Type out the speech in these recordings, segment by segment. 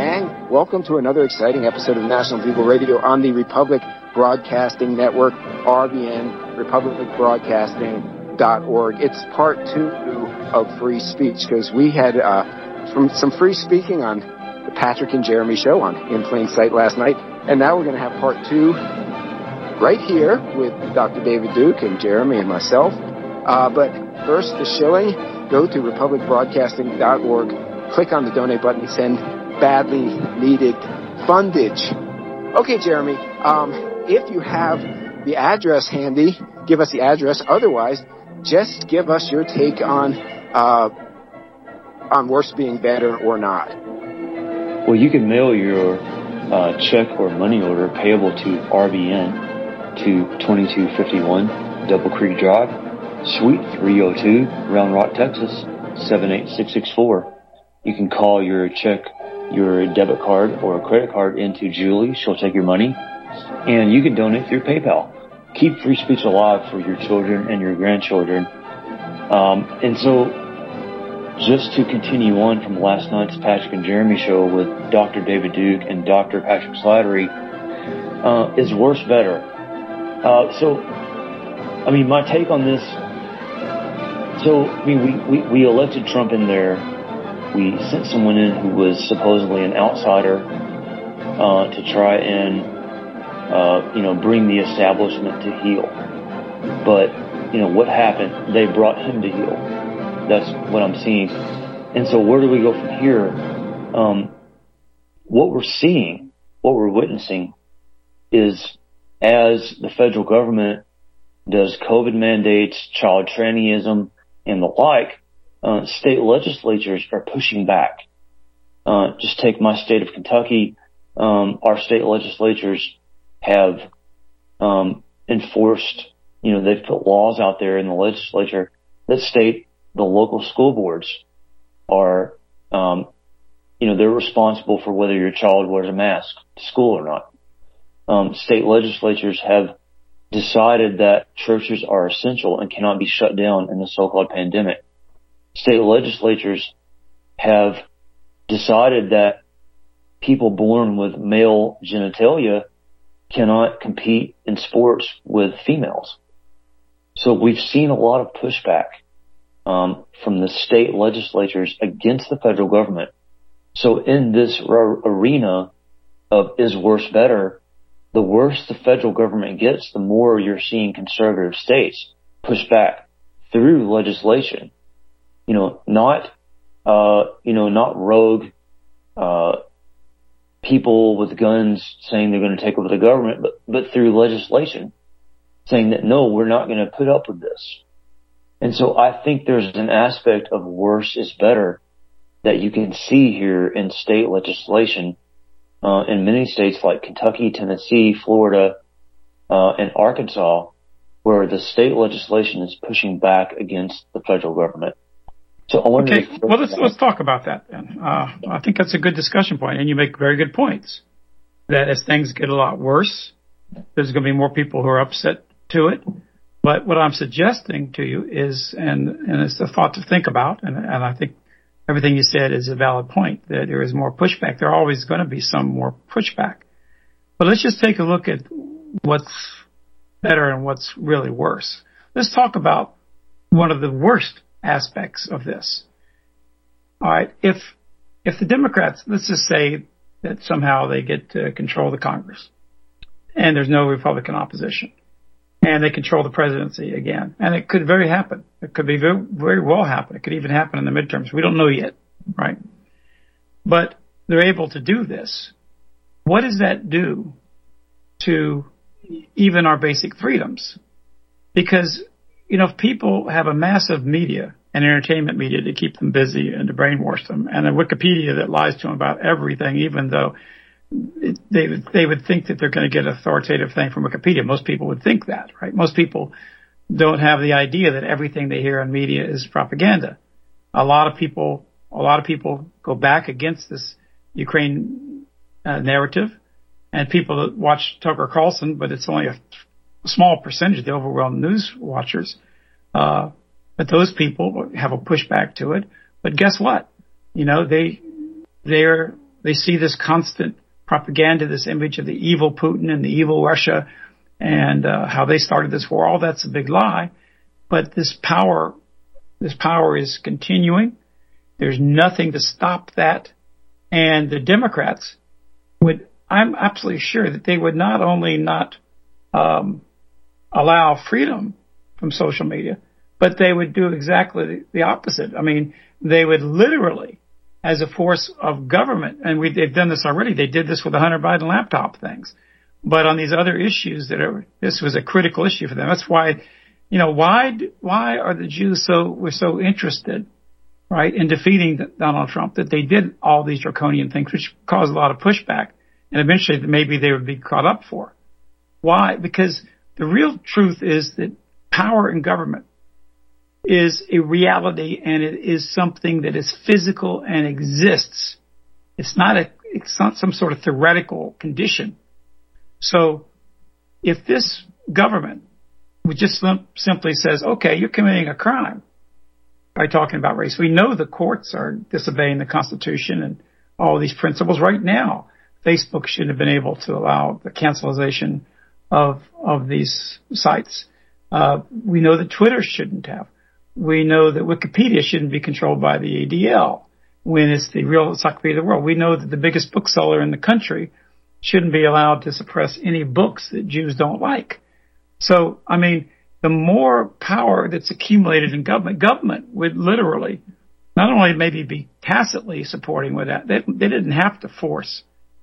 gang. Welcome to another exciting episode of National Bugle Radio on the Republic Broadcasting Network, RBN, republicbroadcasting.org. It's part 2 of free speech because we had some free speaking on the Patrick and Jeremy show on In Plain Sight last night, and now we're going to have part 2 right here with Dr. David Duke and Jeremy and myself. But first, the shilling. Go to republicbroadcasting.org, click on the donate button, and send badly needed fundage. Okay, Jeremy, if you have the address handy, give us the address. Otherwise, just give us your take on worse being better or not. Well, you can mail your check or money order payable to RBN to 2251 Double Creek Drive, Suite 302, Round Rock, Texas, 78664. You can call your check, your debit card, or a credit card into Julie. She'll take your money. And you can donate through PayPal. Keep free speech alive for your children and your grandchildren. And so, just to continue on from last night's Patrick and Jeremy show with Dr. David Duke and Dr. Patrick Slattery, is worse better? My take on this, we elected Trump in there. We sent someone in who was supposedly an outsider to try and, bring the establishment to heel. But, what happened? They brought him to heel. That's what I'm seeing. And so where do we go from here? What we're seeing, what we're witnessing is as the federal government does COVID mandates, child trannyism, and the like, state legislatures are pushing back. Just take my state of Kentucky. Our state legislatures have enforced, they've put laws out there in the legislature that state the local school boards are, they're responsible for whether your child wears a mask to school or not. State legislatures have decided that churches are essential and cannot be shut down in the so-called pandemic. State legislatures have decided that people born with male genitalia cannot compete in sports with females. So we've seen a lot of pushback from the state legislatures against the federal government. So in this arena of is worse better, the worse the federal government gets, the more you're seeing conservative states push back through legislation. Not rogue people with guns saying they're going to take over the government, but through legislation saying that, no, we're not going to put up with this. And so I think there's an aspect of worse is better that you can see here in state legislation in many states like Kentucky, Tennessee, Florida, and Arkansas, where the state legislation is pushing back against the federal government. So I wonder. Okay, well, let's talk about that then. I think that's a good discussion point, and you make very good points. That as things get a lot worse, there's going to be more people who are upset to it. But what I'm suggesting to you is, and it's a thought to think about, and I think everything you said is a valid point, that there is more pushback. There are always going to be some more pushback. But let's just take a look at what's better and what's really worse. Let's talk about one of the worst aspects of this. All right, if the Democrats, let's just say that somehow they get to control the Congress and there's no Republican opposition and they control the presidency again, and it could very happen. It could be very, very well happen. It could even happen in the midterms. We don't know yet, right? But they're able to do this. What does that do to even our basic freedoms? Because, if people have a massive media and entertainment media to keep them busy and to brainwash them, and a Wikipedia that lies to them about everything, even though they would think that they're going to get an authoritative thing from Wikipedia. Most people would think that, right? Most people don't have the idea that everything they hear on media is propaganda. A lot of people go back against this Ukraine narrative, and people that watch Tucker Carlson, but it's only a small percentage of the overall news watchers. But those people have a pushback to it. But guess what? They They see this constant propaganda, this image of the evil Putin and the evil Russia and how they started this war. All that's a big lie. But this power is continuing. There's nothing to stop that. And the Democrats I'm absolutely sure that they would not only not allow freedom from social media, but they would do exactly the opposite. I mean, they would literally, as a force of government, and they've done this already. They did this with the Hunter Biden laptop things. But on these other issues this was a critical issue for them. That's why, why are the Jews so interested, right, in defeating Donald Trump, that they did all these draconian things, which caused a lot of pushback, and eventually maybe they would be caught up for. Why? Because the real truth is that power in government is a reality, and it is something that is physical and exists. It's not some sort of theoretical condition. So if this government would just simply says, okay, you're committing a crime by talking about race. We know the courts are disobeying the Constitution and all these principles. Right now, Facebook shouldn't have been able to allow the cancelization of these sites. We know that Twitter shouldn't have. We know that Wikipedia shouldn't be controlled by the ADL when it's the real encyclopedia of the world. We know that the biggest bookseller in the country shouldn't be allowed to suppress any books that Jews don't like. So, I mean, the more power that's accumulated in government would literally not only maybe be tacitly supporting with that, they didn't have to force,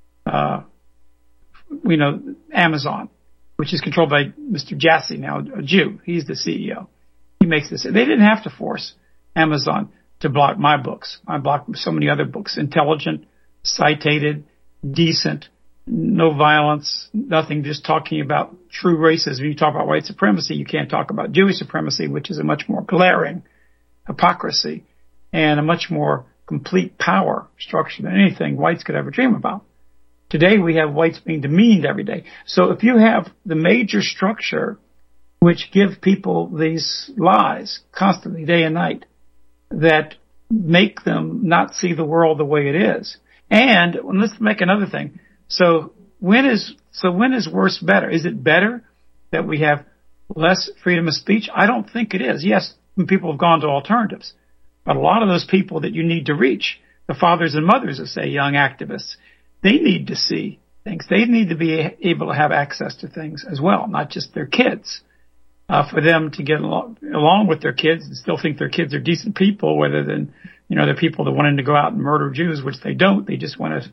Amazon, which is controlled by Mr. Jassy now, a Jew. He's the CEO. He makes this. They didn't have to force Amazon to block my books. I blocked so many other books. Intelligent, cited, decent, no violence, nothing, just talking about true racism. When you talk about white supremacy, you can't talk about Jewish supremacy, which is a much more glaring hypocrisy and a much more complete power structure than anything whites could ever dream about. Today we have whites being demeaned every day. So if you have the major structure which give people these lies constantly, day and night, that make them not see the world the way it is. And let's make another thing. So when is worse better? Is it better that we have less freedom of speech? I don't think it is. Yes, people have gone to alternatives, but a lot of those people that you need to reach, the fathers and mothers of, say, young activists, they need to see things. They need to be able to have access to things as well, not just their kids. For them to get along with their kids and still think their kids are decent people, rather than, they're people that wanting to go out and murder Jews, which they don't. They just want to,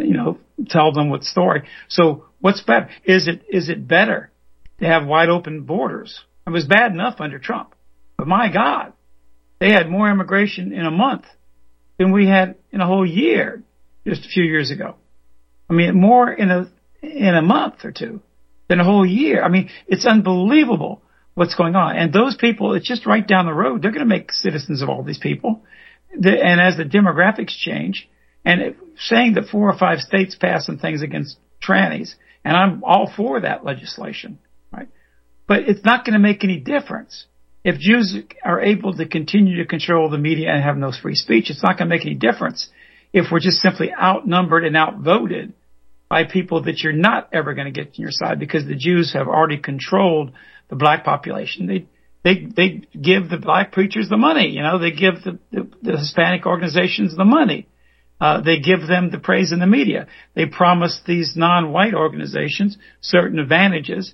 tell them what story. So what's better? Is it better to have wide open borders? It was bad enough under Trump, but my God, they had more immigration in a month than we had in a whole year just a few years ago. I mean, more in a month or two than a whole year. I mean, it's unbelievable what's going on. And those people, it's just right down the road. They're going to make citizens of all these people. And as the demographics change, and saying that 4 or 5 states pass some things against trannies, and I'm all for that legislation, right? But it's not going to make any difference. If Jews are able to continue to control the media and have no free speech, it's not going to make any difference if we're just simply outnumbered and outvoted by people that you're not ever going to get to your side, because the Jews have already controlled the black population. They give the black preachers the money, they give the Hispanic organizations the money. They give them the praise in the media. They promise these non-white organizations certain advantages,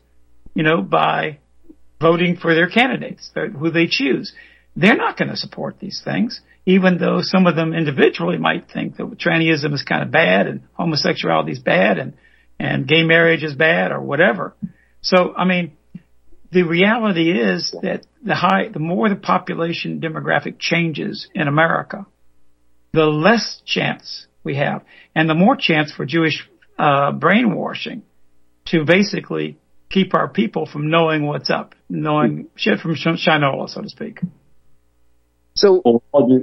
by voting for their candidates, who they choose. They're not going to support these things, even though some of them individually might think that trannyism is kind of bad and homosexuality is bad and gay marriage is bad or whatever. So, I mean, the reality is that the more the population demographic changes in America, the less chance we have, and the more chance for Jewish brainwashing to basically keep our people from knowing what's up, knowing shit from Shinola, so to speak. So, go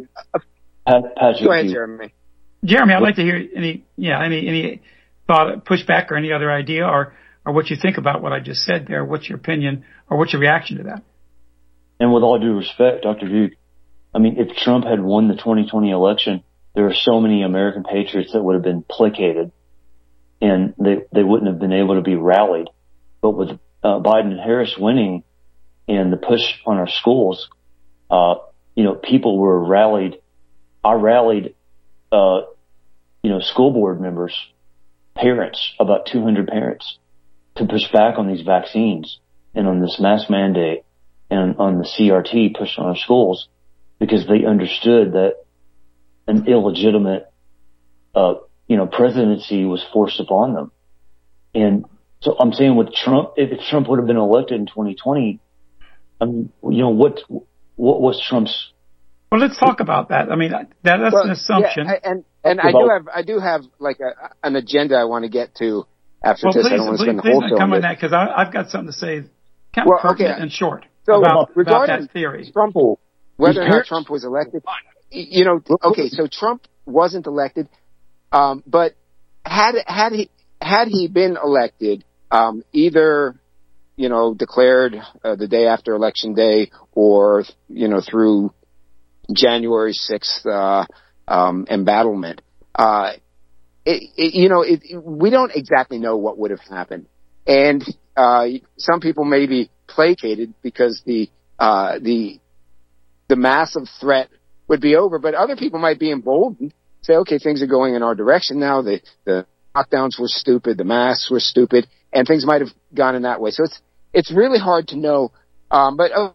ahead, Jeremy. Jeremy, I'd like to hear any thought, pushback, or any other idea, or what you think about what I just said there. What's your opinion, or what's your reaction to that? And with all due respect, Dr. Duke, I mean, if Trump had won the 2020 election, there are so many American patriots that would have been placated, and they wouldn't have been able to be rallied. But with Biden and Harris winning and the push on our schools, people were rallied. I rallied, school board members, parents, about 200 parents, to push back on these vaccines and on this mask mandate and on the CRT push on our schools, because they understood that an illegitimate, presidency was forced upon them. And so I'm saying with Trump, if Trump would have been elected in 2020, what was Trump's? Well, let's talk about that. I mean, that's an assumption. Yeah, and I do have like an agenda I want to get to after this. I don't want to spend the whole show on this. That, because I've got something to say, kind of pertinent and short about that theory. Trump, whether or not Trump was elected, so Trump wasn't elected, but had he been elected, either declared the day after Election Day or through January 6th embattlement, we don't exactly know what would have happened, and some people may be placated because the massive threat would be over, but other people might be emboldened, say, okay, things are going in our direction now. The lockdowns were stupid, the masks were stupid, and things might have gone in that way. So it's really hard to know. But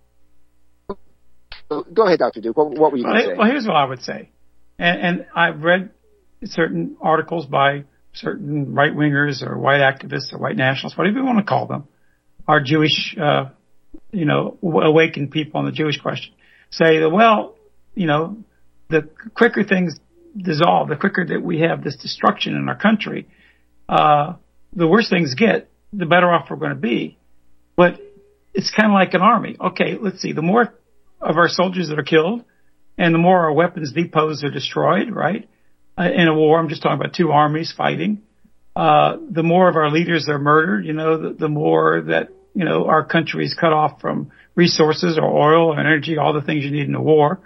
go ahead, Dr. Duke. What were you going to say? Well, here's what I would say, and I've read certain articles by certain right wingers or white activists or white nationalists, whatever you want to call them, are Jewish, awakened people on the Jewish question, say that, well, the quicker things dissolve, the quicker that we have this destruction in our country, the worse things get, the better off we're going to be. But it's kind of like an army. Okay, let's see. The more of our soldiers that are killed and the more our weapons depots are destroyed, right? In a war, I'm just talking about two armies fighting. The more of our leaders are murdered, the more that, our country is cut off from resources or oil or energy, all the things you need in a war.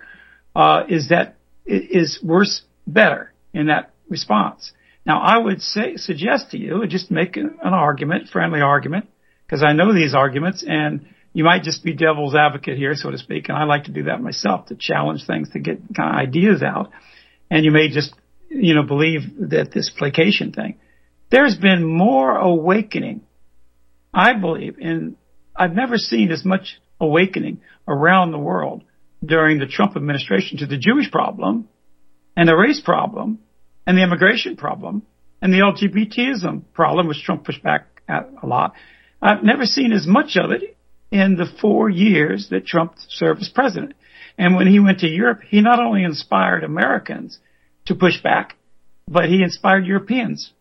Is worse better in that response. Now, I would suggest to you, just make an argument, friendly argument, because I know these arguments, and you might just be devil's advocate here, so to speak, and I like to do that myself, to challenge things, to get kind of ideas out. And you may just, believe that this placation thing. There's been more awakening, I believe, and I've never seen as much awakening around the world during the Trump administration to the Jewish problem and the race problem and the immigration problem and the LGBTism problem, which Trump pushed back at a lot. I've never seen as much of it in the 4 years that Trump served as president. And when he went to Europe, he not only inspired Americans to push back, but he inspired Europeans.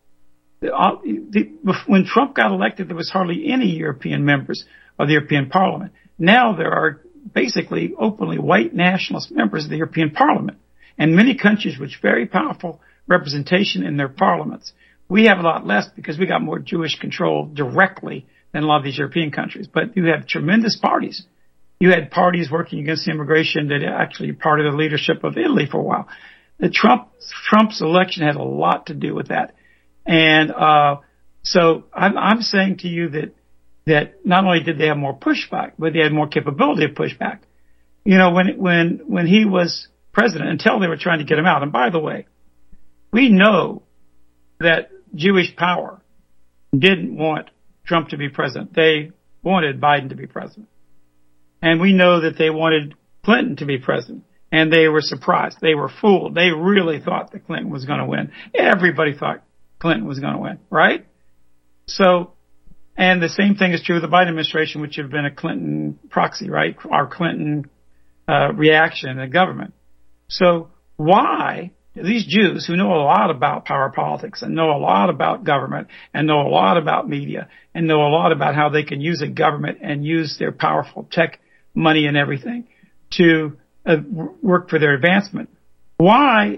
When Trump got elected, there was hardly any European members of the European Parliament. Now there are basically openly white nationalist members of the European Parliament, and many countries with very powerful representation in their parliaments. We have a lot less because we got more Jewish control directly than a lot of these European countries. But you have tremendous parties. You had parties working against immigration that actually part of the leadership of Italy for a while. Trump's election had a lot to do with that. And so I'm saying to you that not only did they have more pushback, but they had more capability of pushback. When he was president, until they were trying to get him out. And by the way, we know that Jewish power didn't want Trump to be president. They wanted Biden to be president. And we know that they wanted Clinton to be president. And they were surprised. They were fooled. They really thought that Clinton was going to win. Everybody thought Clinton was going to win, right? So, and the same thing is true of the Biden administration, which have been a Clinton proxy, right? Our Clinton reaction in the government. So why do these Jews who know a lot about power politics and know a lot about government and know a lot about media and know a lot about how they can use a government and use their powerful tech money and everything to work for their advancement, why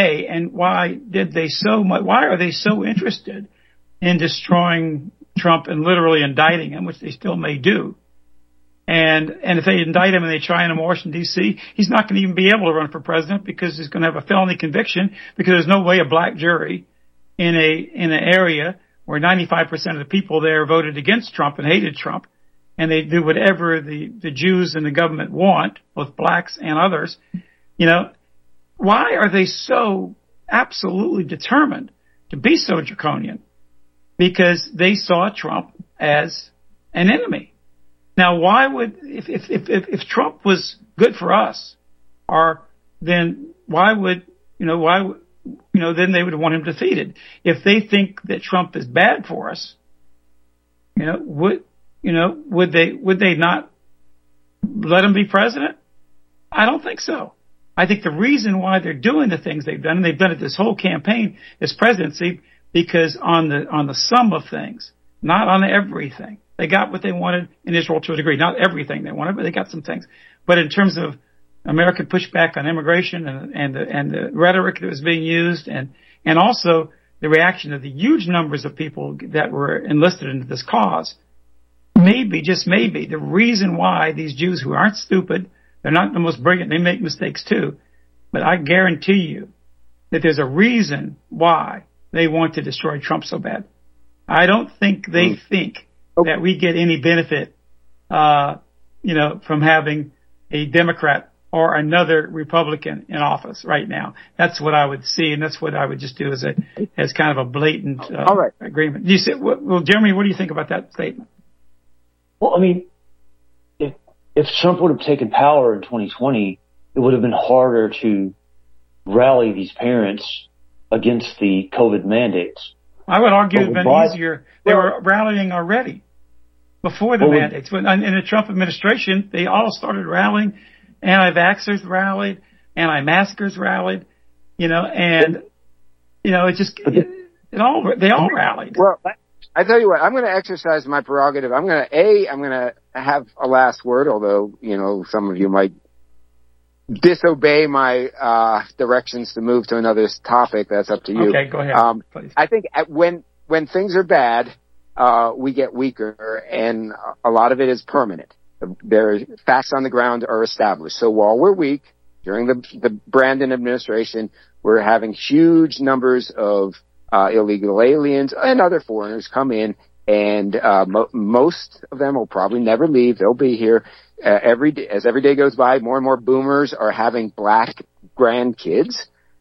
are they so interested in destroying Trump and literally indicting him, which they still may do, And if they indict him and they try him in Washington, D.C., he's not going to even be able to run for president because he's going to have a felony conviction, because there's no way a black jury in an area where 95% of the people there voted against Trump and hated Trump, and they do whatever the Jews and the government want, both blacks and others. Why are they so absolutely determined to be so draconian? Because they saw Trump as an enemy. Now, why would, if Trump was good for us, then why would, then they would want him defeated. If they think that Trump is bad for us, would they not let him be president? I don't think so. I think the reason why they're doing the things they've done, and they've done it this whole campaign, is presidency, because on the sum of things, not on everything. They got what they wanted in Israel to a degree. Not everything they wanted, but they got some things. But in terms of American pushback on immigration and the rhetoric that was being used, and also the reaction of the huge numbers of people that were enlisted into this cause, maybe, just maybe, the reason why these Jews, who aren't stupid, they're not the most brilliant, they make mistakes too, but I guarantee you that there's a reason why they want to destroy Trump so bad. I don't think they think that we get any benefit, from having a Democrat or another Republican in office right now. That's what I would see, and that's what I would just do as kind of a blatant agreement. You say, well, Jeremy, what do you think about that statement? Well, I mean, if Trump would have taken power in 2020, it would have been harder to rally these parents against the COVID mandates. I would argue it would have been easier. They were rallying already before the mandates. In the Trump administration, they all started rallying. Anti-vaxxers rallied, anti-maskers rallied, they all rallied. Well, I tell you what, I'm going to exercise my prerogative. I'm going to have a last word, although, some of you might disobey my directions to move to another topic. That's up to you. Okay, go ahead, please. I think when things are bad, we get weaker, and a lot of it is permanent. Their facts on the ground are established. So while we're weak, during the Brandon administration, we're having huge numbers of illegal aliens and other foreigners come in, and most of them will probably never leave. They'll be here every day. As every day goes by, more and more boomers are having black grandkids.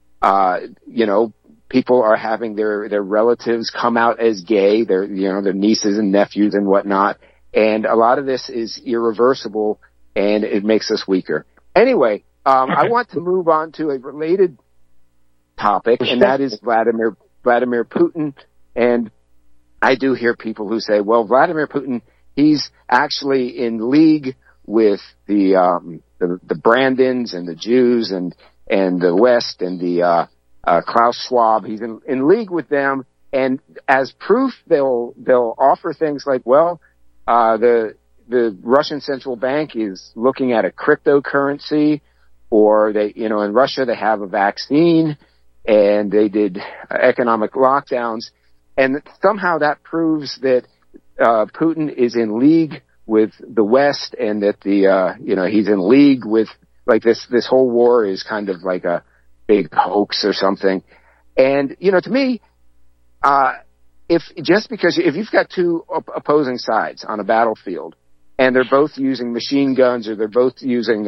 People are having their relatives come out as gay, their nieces and nephews and whatnot. And a lot of this is irreversible, and it makes us weaker. Anyway, I want to move on to a related topic, and that is Vladimir Putin. And I do hear people who say, well, Vladimir Putin, he's actually in league with the Brandons and the Jews and the West and the Klaus Schwab. He's in league with them, and as proof, they'll offer things like, well, the Russian central bank is looking at a cryptocurrency, or in Russia they have a vaccine, and they did economic lockdowns, and somehow that proves that Putin is in league with the West, and that he's in league with, like, this whole war is kind of like a big hoax or something. And to me, if you've got two opposing sides on a battlefield, and they're both using machine guns, or they're both using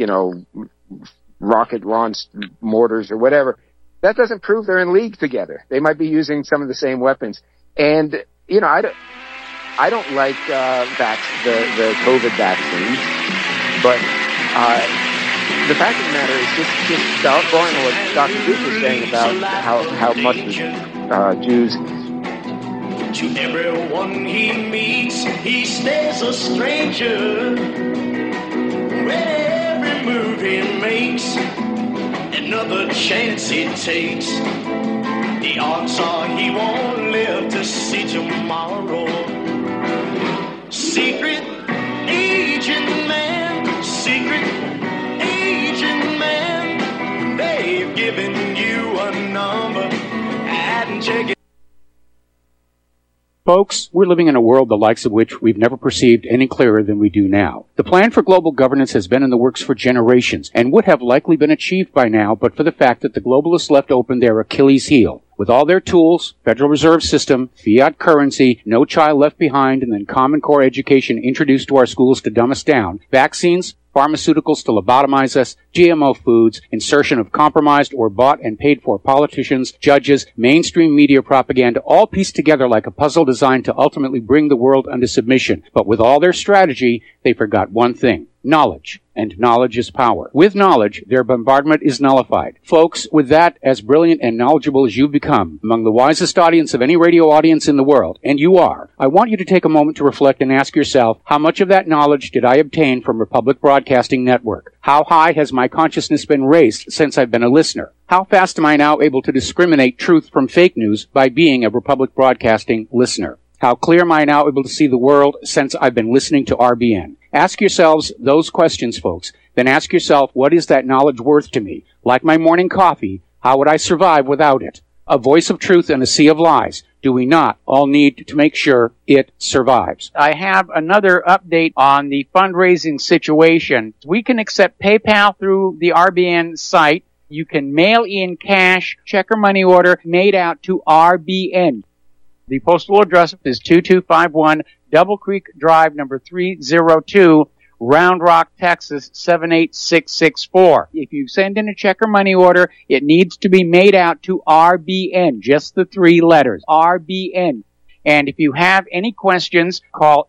rocket launched mortars or whatever, that doesn't prove they're in league together. They might be using some of the same weapons. And I don't like the COVID vaccines, but the fact of the matter is just going on what Dr. Duke was saying about how much the Jews. To everyone he meets, he stays a stranger. With every move he makes, another chance he takes, the odds are he won't live to see tomorrow. Secret agent man, secret agent man, they've given you a number and check it. Folks, we're living in a world the likes of which we've never perceived any clearer than we do now. The plan for global governance has been in the works for generations and would have likely been achieved by now but for the fact that the globalists left open their Achilles heel. With all their tools, Federal Reserve System, fiat currency, no child left behind, and then Common Core education introduced to our schools to dumb us down, vaccines, pharmaceuticals to lobotomize us, GMO foods, insertion of compromised or bought and paid for politicians, judges, mainstream media propaganda, all pieced together like a puzzle designed to ultimately bring the world under submission. But with all their strategy, they forgot one thing: knowledge. And knowledge is power. With knowledge, their bombardment is nullified. Folks, with that, as brilliant and knowledgeable as you've become, among the wisest audience of any radio audience in the world, and you are, I want you to take a moment to reflect and ask yourself, how much of that knowledge did I obtain from Republic Broadcasting Network? How high has my consciousness been raised since I've been a listener? How fast am I now able to discriminate truth from fake news by being a Republic Broadcasting listener? How clear am I now able to see the world since I've been listening to RBN? Ask yourselves those questions, folks. Then ask yourself, what is that knowledge worth to me? Like my morning coffee, how would I survive without it? A voice of truth in a sea of lies. Do we not all need to make sure it survives? I have another update on the fundraising situation. We can accept PayPal through the RBN site. You can mail in cash, check or money order made out to RBN. The postal address is 2251 Double Creek Drive, number 302, Round Rock, Texas, 78664. If you send in a check or money order, it needs to be made out to RBN, just the 3 letters, RBN. And if you have any questions, call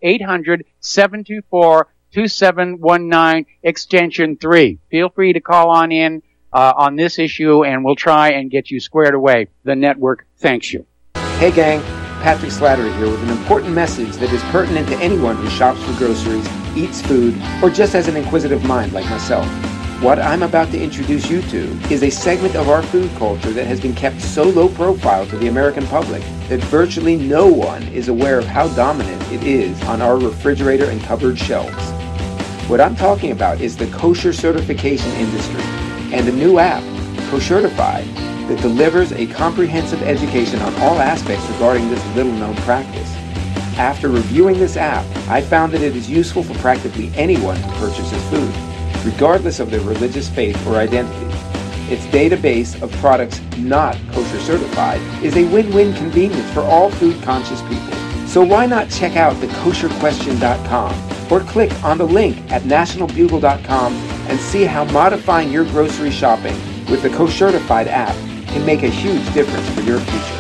800-724-2719, extension 3. Feel free to call on in on this issue, and we'll try and get you squared away. The network thanks you. Hey gang, Patrick Slattery here with an important message that is pertinent to anyone who shops for groceries, eats food, or just has an inquisitive mind like myself. What I'm about to introduce you to is a segment of our food culture that has been kept so low profile to the American public that virtually no one is aware of how dominant it is on our refrigerator and cupboard shelves. What I'm talking about is the kosher certification industry and a new app, Koshertified, that delivers a comprehensive education on all aspects regarding this little-known practice. After reviewing this app, I found that it is useful for practically anyone who purchases food, regardless of their religious faith or identity. Its database of products not kosher certified is a win-win convenience for all food-conscious people. So why not check out thekosherquestion.com or click on the link at nationalbugle.com and see how modifying your grocery shopping with the Koshertified app can make a huge difference for your future.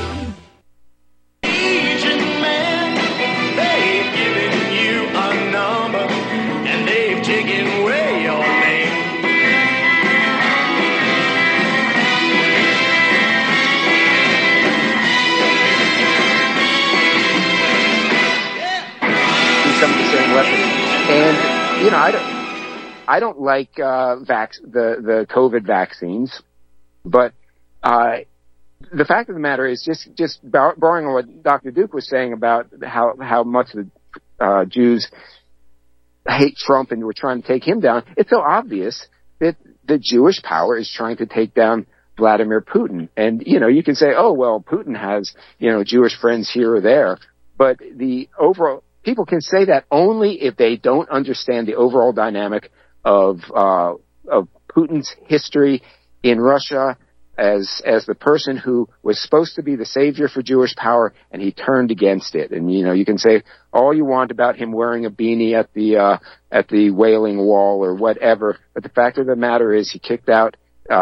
Agent man, they've given you a number and they've taken away your name. Some of the same weapons, and you know, I don't like the COVID vaccines, but the fact of the matter is, just borrowing on what Dr. Duke was saying about how much the Jews hate Trump and were trying to take him down, it's so obvious that the Jewish power is trying to take down Vladimir Putin. And, you know, you can say, oh, well, Putin has, you know, Jewish friends here or there, but the overall, people can say that only if they don't understand the overall dynamic of Putin's history in Russia as the person who was supposed to be the savior for Jewish power, and he turned against it. And, you know, you can say all you want about him wearing a beanie at the Wailing Wall or whatever, but the fact of the matter is he kicked out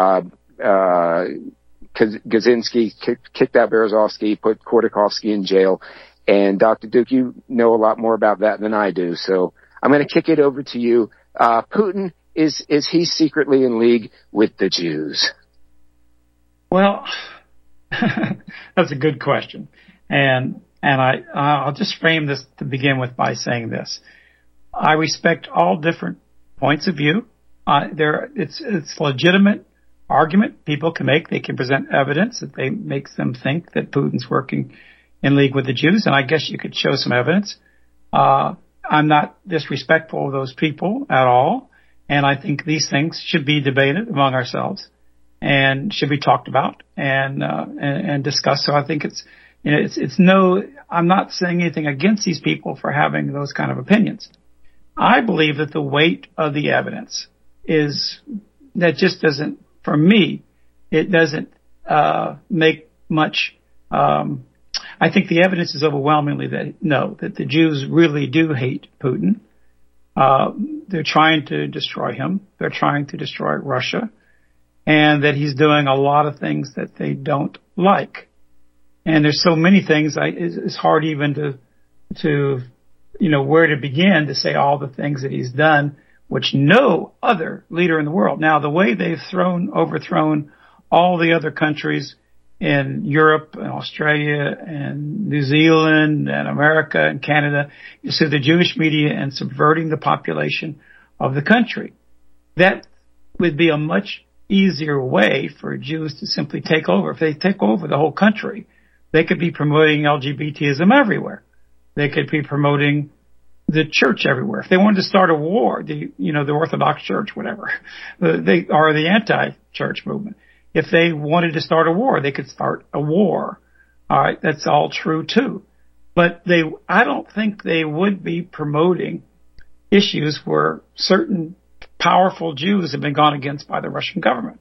Kaczynski, kicked out Berezovsky, put Khodorkovsky in jail. And Dr. Duke, you know a lot more about that than I do, so I'm going to kick it over to you. Putin, is he secretly in league with the Jews? Well, that's a good question, and I'll just frame this to begin with by saying this: I respect all different points of view. It's legitimate argument people can make. They can present evidence that makes them think that Putin's working in league with the Jews, and I guess you could show some evidence. I'm not disrespectful of those people at all, and I think these things should be debated among ourselves and should be talked about and discussed. So I think it's I'm not saying anything against these people for having those kind of opinions. I believe that the weight of the evidence that just doesn't, for me, it doesn't make much. I think the evidence is overwhelmingly that the Jews really do hate Putin. They're trying to destroy him. They're trying to destroy Russia, and that he's doing a lot of things that they don't like. And there's so many things, it's hard even to where to begin to say all the things that he's done, which no other leader in the world. Now, the way they've overthrown all the other countries in Europe and Australia and New Zealand and America and Canada is through the Jewish media and subverting the population of the country. That would be a much easier way for Jews to simply take over. If they take over the whole country, they could be promoting LGBTism everywhere. They could be promoting the church everywhere. If they wanted to start a war, the Orthodox Church, whatever, or the anti-church movement. If they wanted to start a war, they could start a war. All right, that's all true too. But I don't think they would be promoting issues where certain powerful Jews have been gone against by the Russian government.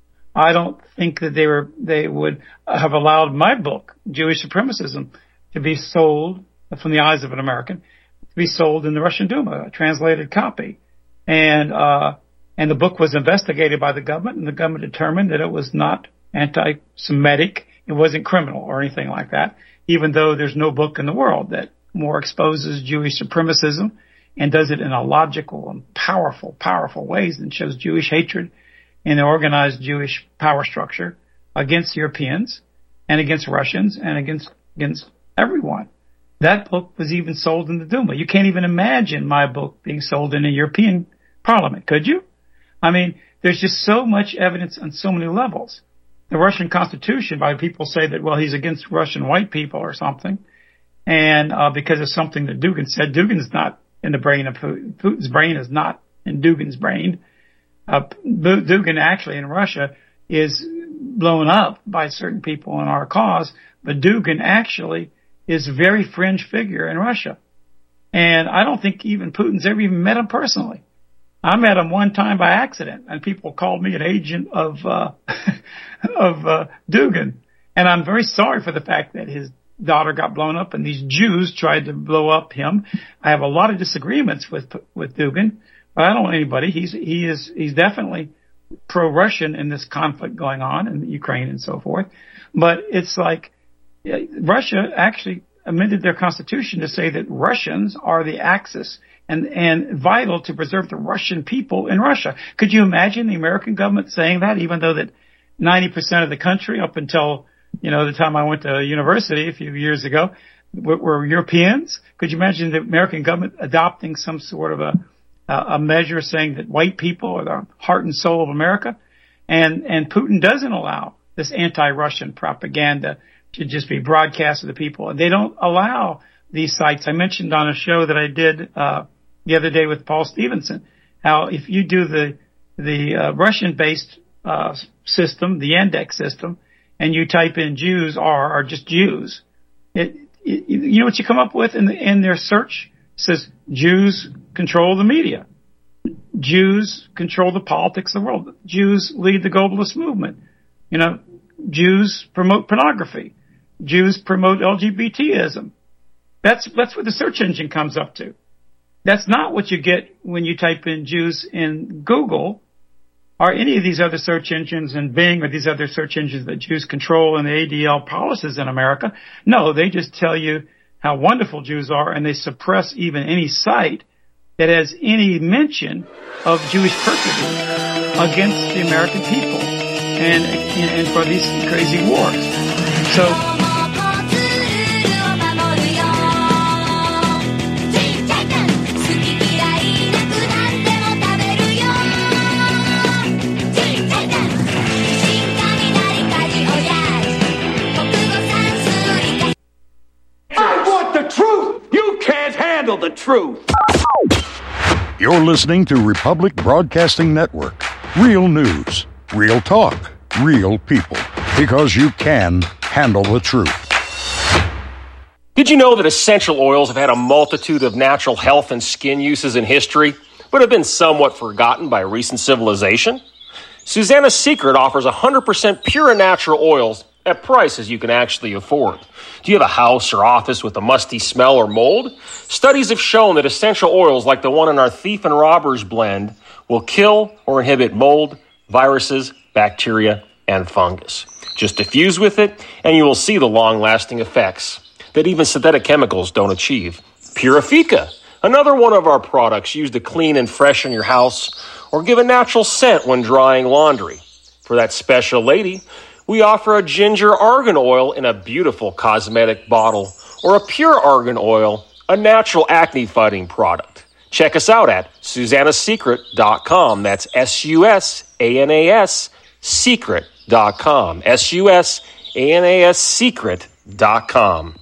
I don't think that they would have allowed my book, Jewish Supremacism, to be sold from the eyes of an American, to be sold in the Russian Duma, a translated copy. And the book was investigated by the government, and the government determined that it was not anti-Semitic. It wasn't criminal or anything like that, even though there's no book in the world that more exposes Jewish supremacism and does it in a logical and powerful ways and shows Jewish hatred in the organized Jewish power structure against Europeans and against Russians and against everyone. That book was even sold in the Duma. You can't even imagine my book being sold in a European parliament, could you? I mean, there's just so much evidence on so many levels. The Russian Constitution, by people say that, well, he's against Russian white people or something, and because of something that Dugin said. Dugin's not in the brain of Putin. Putin's brain is not in Dugin's brain. Dugin actually in Russia is blown up by certain people in our cause, but Dugin actually is a very fringe figure in Russia. And I don't think even Putin's ever even met him personally. I met him one time by accident, and people called me an agent of Dugin. And I'm very sorry for the fact that his daughter got blown up and these Jews tried to blow up him. I have a lot of disagreements with Dugin, but I don't know anybody. He's definitely pro-Russian in this conflict going on in Ukraine and so forth. But it's like Russia actually amended their constitution to say that Russians are the axis and vital to preserve the Russian people in Russia. Could you imagine the American government saying that, even though that 90% of the country up until, the time I went to university a few years ago were Europeans? Could you imagine the American government adopting some sort of a measure saying that white people are the heart and soul of America? And Putin doesn't allow this anti-Russian propaganda to just be broadcast to the people. And they don't allow these sites. I mentioned on a show that I did the other day with Paul Stevenson, how if you do the Russian-based system, the Yandex system, and you type in Jews or just Jews, you know what you come up with in their search? It says Jews control the media. Jews control the politics of the world. Jews lead the globalist movement. Jews promote pornography. Jews promote LGBTism. That's what the search engine comes up to. That's not what you get when you type in Jews in Google or any of these other search engines in Bing or these other search engines that Jews control and the ADL policies in America. No, they just tell you how wonderful Jews are, and they suppress even any site that has any mention of Jewish perfidy against the American people and for these crazy wars. So the truth. You're listening to Republic Broadcasting Network. Real news, real talk, real people. Because you can handle the truth. Did you know that essential oils have had a multitude of natural health and skin uses in history, but have been somewhat forgotten by recent civilization? Susanna's Secret offers 100% pure and natural oils at prices you can actually afford. Do you have a house or office with a musty smell or mold? Studies have shown that essential oils like the one in our Thief and Robbers blend will kill or inhibit mold, viruses, bacteria, and fungus. Just diffuse with it, and you will see the long-lasting effects that even synthetic chemicals don't achieve. Purifica, another one of our products used to clean and freshen your house or give a natural scent when drying laundry. For that special lady, we offer a ginger argan oil in a beautiful cosmetic bottle or a pure argan oil, a natural acne-fighting product. Check us out at SusannaSecret.com. That's SUSANAS Secret.com. SUSANAS Secret.com.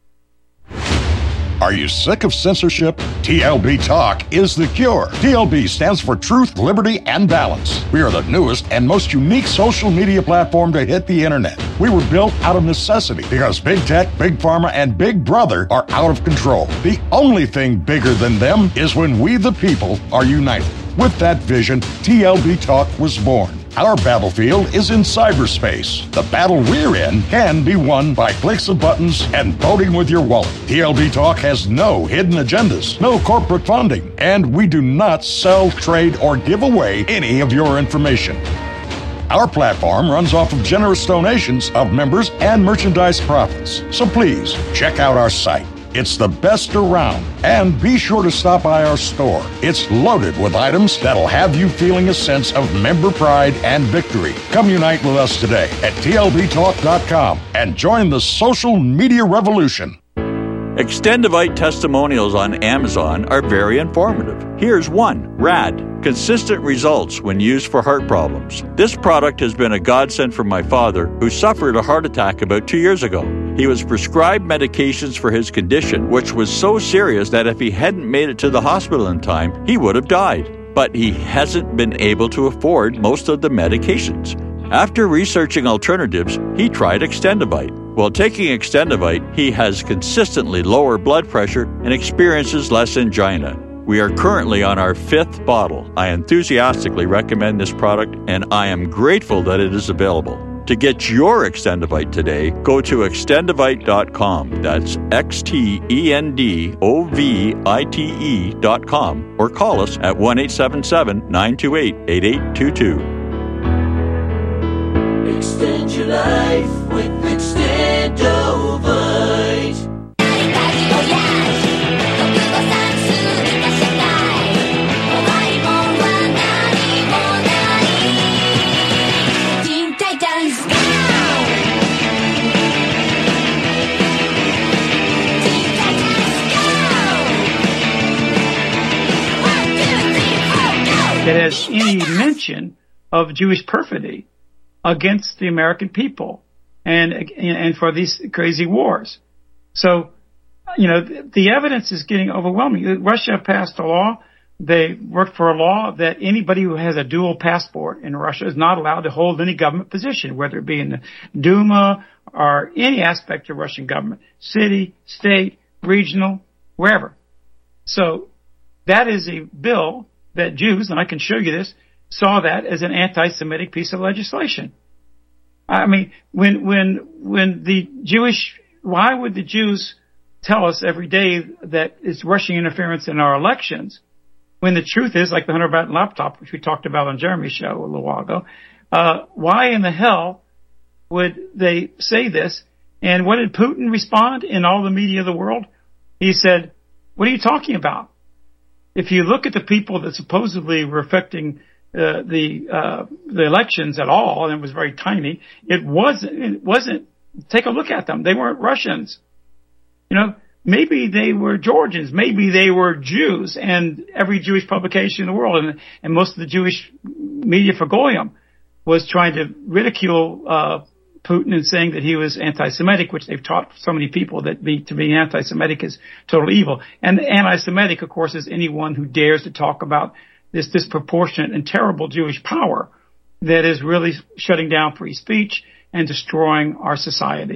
Are you sick of censorship? TLB Talk is the cure. TLB stands for Truth, Liberty, and Balance. We are the newest and most unique social media platform to hit the internet. We were built out of necessity because Big Tech, Big Pharma, and Big Brother are out of control. The only thing bigger than them is when we the people are united. With that vision, TLB Talk was born. Our battlefield is in cyberspace. The battle we're in can be won by clicks of buttons and voting with your wallet. TLB Talk has no hidden agendas, no corporate funding, and we do not sell, trade, or give away any of your information. Our platform runs off of generous donations of members and merchandise profits. So please, check out our site. It's the best around. And be sure to stop by our store. It's loaded with items that'll have you feeling a sense of member pride and victory. Come unite with us today at TLBTalk.com and join the social media revolution. Extendivite testimonials on Amazon are very informative. Here's one. RAD. Consistent results when used for heart problems. This product has been a godsend for my father, who suffered a heart attack about 2 years ago. He was prescribed medications for his condition, which was so serious that if he hadn't made it to the hospital in time, he would have died. But he hasn't been able to afford most of the medications. After researching alternatives, he tried Extendivite. While taking Extendivite, he has consistently lower blood pressure and experiences less angina. We are currently on our 5th bottle. I enthusiastically recommend this product, and I am grateful that it is available. To get your Extendivite today, go to extendivite.com. That's XTENDOVITE.com, or call us at 1-877-928-8822. Extend your life with Extendovite. That has any mention of Jewish perfidy against the American people and for these crazy wars. So, the evidence is getting overwhelming. Russia passed a law. They worked for a law that anybody who has a dual passport in Russia is not allowed to hold any government position, whether it be in the Duma or any aspect of Russian government, city, state, regional, wherever. So that is a bill that Jews, and I can show you this, saw that as an anti-Semitic piece of legislation. I mean, when the Jewish, why would the Jews tell us every day that it's Russian interference in our elections, when the truth is, like the Hunter Biden laptop, which we talked about on Jeremy's show a little while ago, why in the hell would they say this? And what did Putin respond in all the media of the world? He said, what are you talking about? If you look at the people that supposedly were affecting the elections at all, and it was very tiny, it wasn't, take a look at them. They weren't Russians. Maybe they were Georgians, maybe they were Jews, and every Jewish publication in the world, and most of the Jewish media for Goyim was trying to ridicule Putin and saying that he was anti-Semitic, which they've taught so many people that to be anti-Semitic is total evil. And anti-Semitic, of course, is anyone who dares to talk about this disproportionate and terrible Jewish power that is really shutting down free speech and destroying our societies.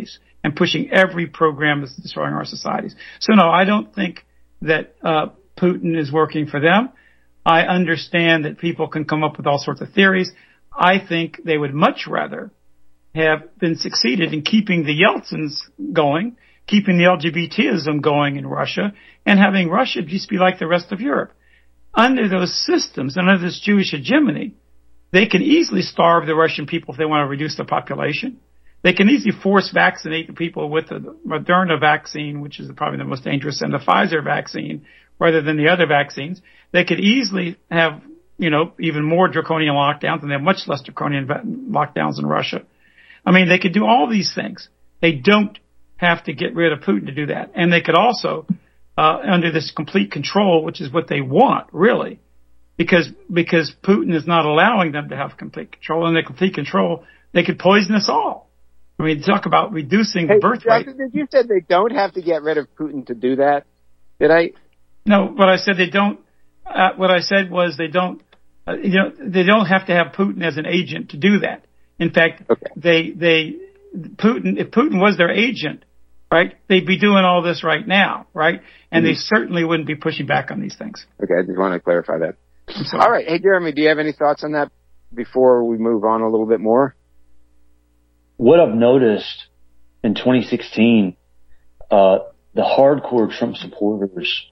and pushing every program that's destroying our societies. So no, I don't think that Putin is working for them. I understand that people can come up with all sorts of theories. I think they would much rather have been succeeded in keeping the Yeltsins going, keeping the LGBTism going in Russia, and having Russia just be like the rest of Europe. Under those systems and under this Jewish hegemony, they can easily starve the Russian people if they want to reduce the population. They can easily force vaccinate the people with the Moderna vaccine, which is probably the most dangerous, and the Pfizer vaccine, rather than the other vaccines. They could easily have, even more draconian lockdowns, and they have much less draconian lockdowns in Russia. I mean, they could do all these things. They don't have to get rid of Putin to do that. And they could also, under this complete control, which is what they want, really, because Putin is not allowing them to have complete control. And the complete control, they could poison us all. I mean, talk about reducing the birth rate. Did you say they don't have to get rid of Putin to do that? Did I? No, what I said they don't. What I said was they don't. They don't have to have Putin as an agent to do that. In fact, Putin, if Putin was their agent, right, they'd be doing all this right now, right? And they certainly wouldn't be pushing back on these things. Okay, I just want to clarify that. All right. Hey, Jeremy, do you have any thoughts on that before we move on a little bit more? What I've noticed in 2016, the hardcore Trump supporters,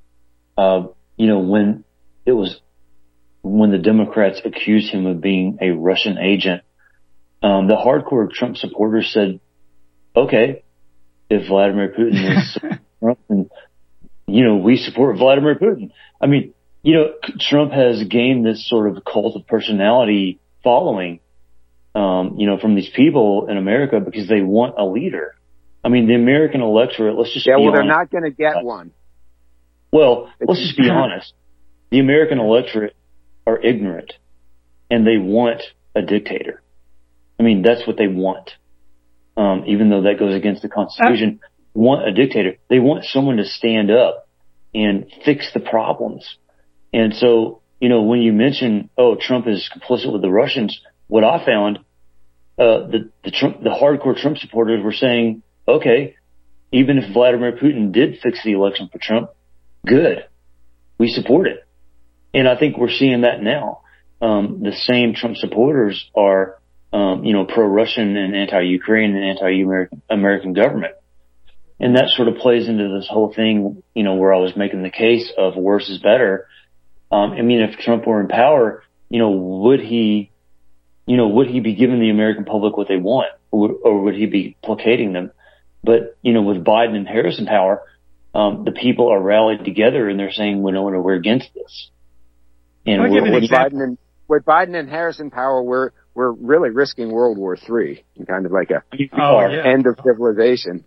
when the Democrats accused him of being a Russian agent, the hardcore Trump supporters said, okay, if Vladimir Putin is Trump, and, we support Vladimir Putin. I mean, Trump has gained this sort of cult of personality following, from these people in America because they want a leader. I mean, the American electorate, let's just be honest. They're not going to get one. Well, let's just be honest. The American electorate are ignorant, and they want a dictator. I mean, that's what they want. Even though that goes against the Constitution, want a dictator. They want someone to stand up and fix the problems. And so, when you mention, Trump is complicit with the Russians, what I found, the hardcore Trump supporters were saying, okay, even if Vladimir Putin did fix the election for Trump, good. We support it. And I think we're seeing that now. The same Trump supporters are, pro-Russian and anti-Ukraine and anti-American government. And that sort of plays into this whole thing, where I was making the case of worse is better. If Trump were in power, would he be giving the American public what they want, or would he be placating them? But, with Biden and Harris in power, the people are rallied together and they're saying, we're against this. And with Biden and Harris in power, we're really risking World War III, kind of like end of civilization.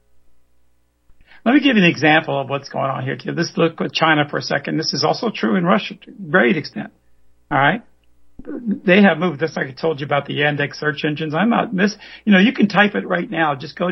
Let me give you an example of what's going on here, too. Let's look at China for a second. This is also true in Russia to a great extent. All right? They have moved, just like I told you about the Yandex search engines. I'm not you can type it right now. Just go to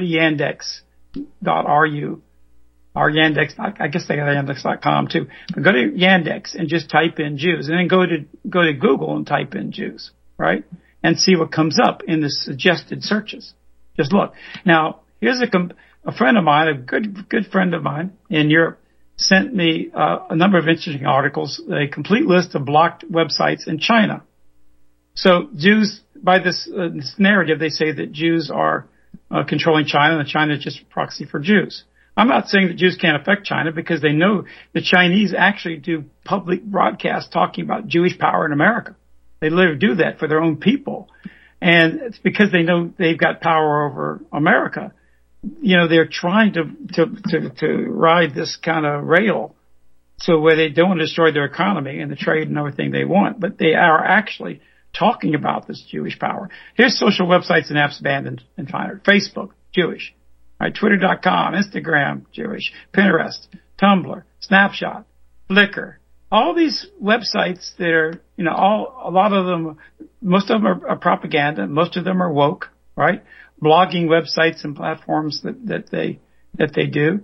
yandex.ru or Yandex. I guess they have Yandex.com too. But go to Yandex and just type in Jews, and then go to Google and type in Jews, right? And see what comes up in the suggested searches. Just look. Now, here's a friend of mine, a good friend of mine in Europe, sent me a number of interesting articles, a complete list of blocked websites in China. So Jews, by this narrative, they say that Jews are controlling China, and China is just a proxy for Jews. I'm not saying that Jews can't affect China, because they know the Chinese actually do public broadcasts talking about Jewish power in America. They literally do that for their own people. And it's because they know they've got power over America. They're trying to ride this kind of rail so where they don't want to destroy their economy and the trade and everything they want, but they are actually talking about this Jewish power. Here's social websites and apps banned in China. Facebook, Jewish. Right, Twitter.com, Instagram, Jewish. Pinterest, Tumblr, Snapshot, Flickr. All these websites that are, a lot of them, most of them are propaganda. Most of them are woke, right? Blogging websites and platforms that they do.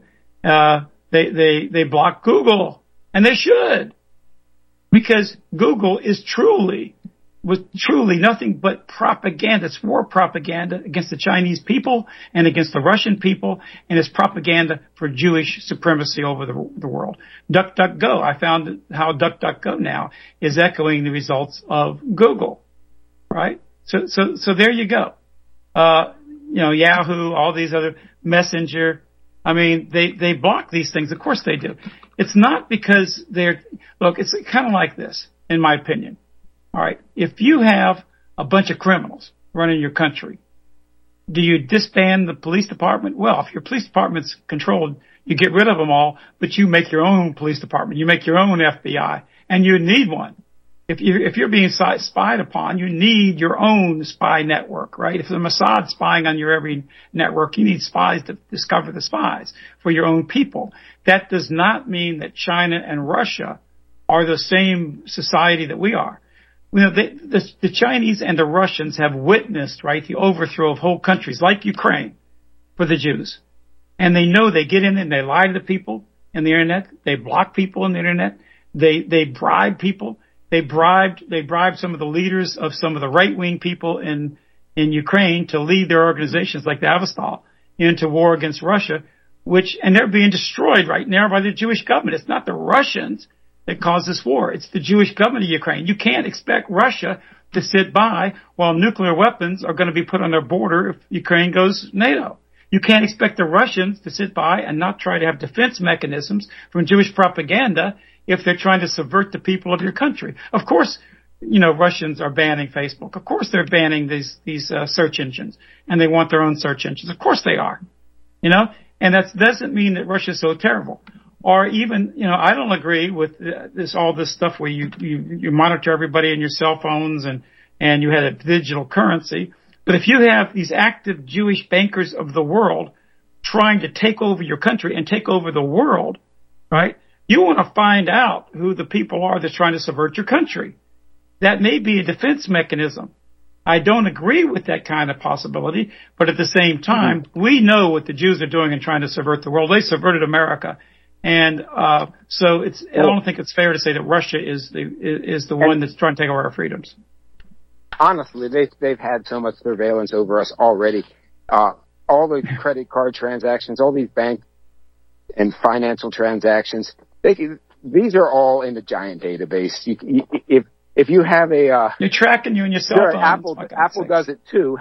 They block Google, and they should, because Google is truly was truly nothing but propaganda. It's war propaganda against the Chinese people and against the Russian people, and it's propaganda for Jewish supremacy over the world. DuckDuckGo, I found how DuckDuckGo now is echoing the results of Google, right? So there you go. Yahoo, all these other Messenger. I mean, they block these things. Of course they do. It's not because it's kind of like this, in my opinion. All right. If you have a bunch of criminals running your country, do you disband the police department? Well, if your police department's controlled, you get rid of them all, but you make your own police department. You make your own FBI, and you need one. If you're being spied upon, you need your own spy network, right? If the Mossad spying on your every network, you need spies to discover the spies for your own people. That does not mean that China and Russia are the same society that we are. The Chinese and the Russians have witnessed, right, the overthrow of whole countries like Ukraine for the Jews. And they know they get in and they lie to the people in the internet. They block people on the internet. They bribe people. They bribed some of the leaders of some of the right-wing people in Ukraine to lead their organizations like the Avestal into war against Russia, and they're being destroyed right now by the Jewish government. It's not the Russians that caused this war. It's the Jewish government of Ukraine. You can't expect Russia to sit by while nuclear weapons are going to be put on their border if Ukraine goes NATO. You can't expect the Russians to sit by and not try to have defense mechanisms from Jewish propaganda if they're trying to subvert the people of your country. Of course, Russians are banning Facebook. Of course they're banning these search engines, and they want their own search engines. Of course they are. And that doesn't mean that Russia's so terrible. Or even, I don't agree with all this stuff where you monitor everybody in your cell phones and you had a digital currency. But if you have these active Jewish bankers of the world trying to take over your country and take over the world, right? You want to find out who the people are that's trying to subvert your country. That may be a defense mechanism. I don't agree with that kind of possibility, but at the same time, we know what the Jews are doing in trying to subvert the world. They subverted America. And so I don't think it's fair to say that Russia is the one that's trying to take over our freedoms. Honestly, they've had so much surveillance over us already. All the credit card transactions, all these bank and financial transactions, these are all in a giant database. If you have they're tracking you in your cell phone. Apple does it too.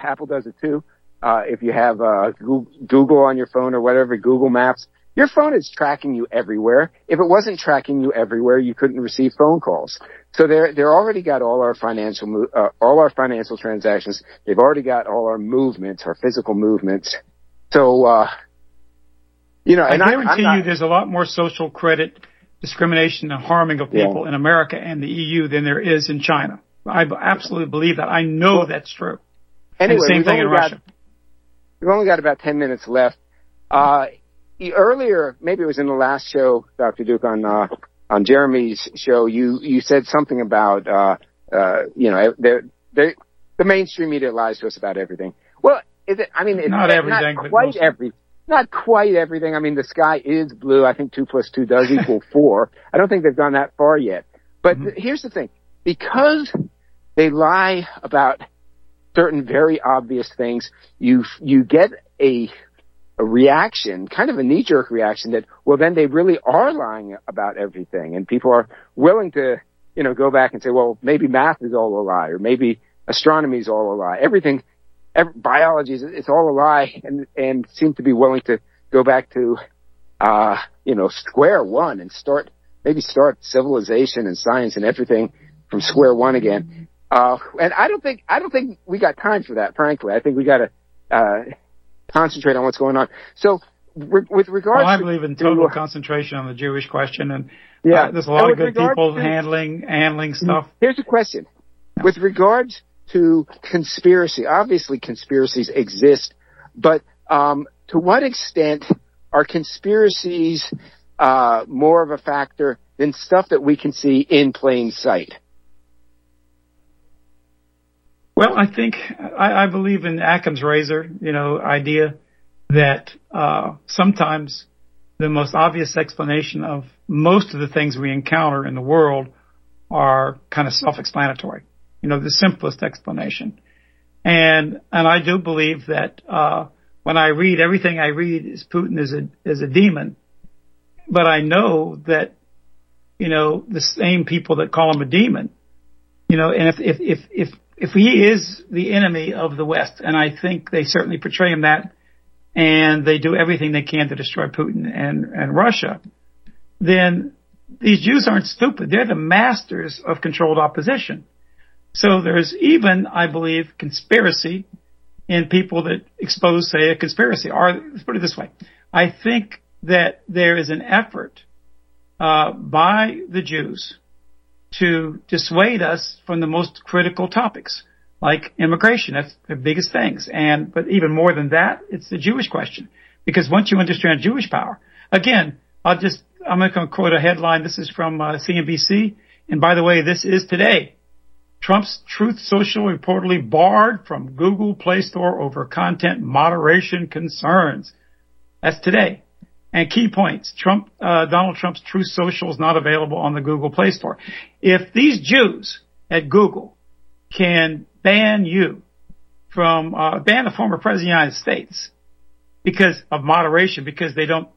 If you have Google on your phone or whatever, Google Maps. Your phone is tracking you everywhere. If it wasn't tracking you everywhere, you couldn't receive phone calls. So they're already got all our financial transactions. They've already got all our movements, our physical movements. So, I guarantee you there's a lot more social credit discrimination and harming of people in America and the EU than there is in China. I absolutely believe that. I know that's true. Anyway, and same thing in Russia. We've only got about 10 minutes left. Earlier, maybe it was in the last show, Dr. Duke, on Jeremy's show, you said something about, the mainstream media lies to us about everything. Well, it's not everything, not quite everything. I mean, the sky is blue. I think 2 + 2 does equal 4. I don't think they've gone that far yet. But here's the thing. Because they lie about certain very obvious things, you get a reaction, kind of a knee-jerk reaction that, well, then they really are lying about everything. And people are willing to, go back and say, well, maybe math is all a lie, or maybe astronomy is all a lie. Biology it's all a lie, and seem to be willing to go back to, square one and start civilization and science and everything from square one again. And I don't think we got time for that, frankly. I think we got to, concentrate on what's going on. So, with regards, I believe in total concentration on the Jewish question, and there's a lot of good people handling stuff. Here's a question: with regards to conspiracy, obviously conspiracies exist, but to what extent are conspiracies more of a factor than stuff that we can see in plain sight? Well, I think I believe in Occam's razor, idea that sometimes the most obvious explanation of most of the things we encounter in the world are kind of self-explanatory. the simplest explanation. And I do believe that, when I read, everything I read is Putin is a demon. But I know that, the same people that call him a demon, and if he is the enemy of the West, and I think they certainly portray him that, and they do everything they can to destroy Putin and Russia, then these Jews aren't stupid. They're the masters of controlled opposition. So there's even, I believe, conspiracy in people that expose, say, a conspiracy. Or let's put it this way. I think that there is an effort by the Jews to dissuade us from the most critical topics, like immigration. That's the biggest things. But even more than that, it's the Jewish question. Because once you understand Jewish power, again, I'm going to quote a headline. This is from CNBC. And by the way, this is today. Trump's Truth Social reportedly barred from Google Play Store over content moderation concerns. That's today. And key points. Donald Trump's Truth Social is not available on the Google Play Store. If these Jews at Google can ban you from, ban a former president of the United States because of moderation, because they don't,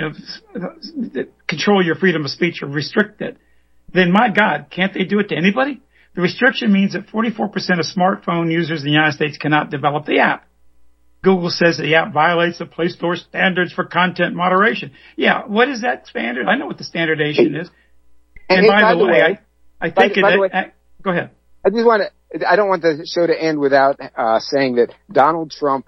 control your freedom of speech or restrict it, then my God, can't they do it to anybody? The restriction means that 44% of smartphone users in the United States cannot develop the app. Google says the app violates the Play Store standards for content moderation. Yeah, what is that standard? I know what the standardization is. And by the way, I think go ahead. I don't want the show to end without saying that Donald Trump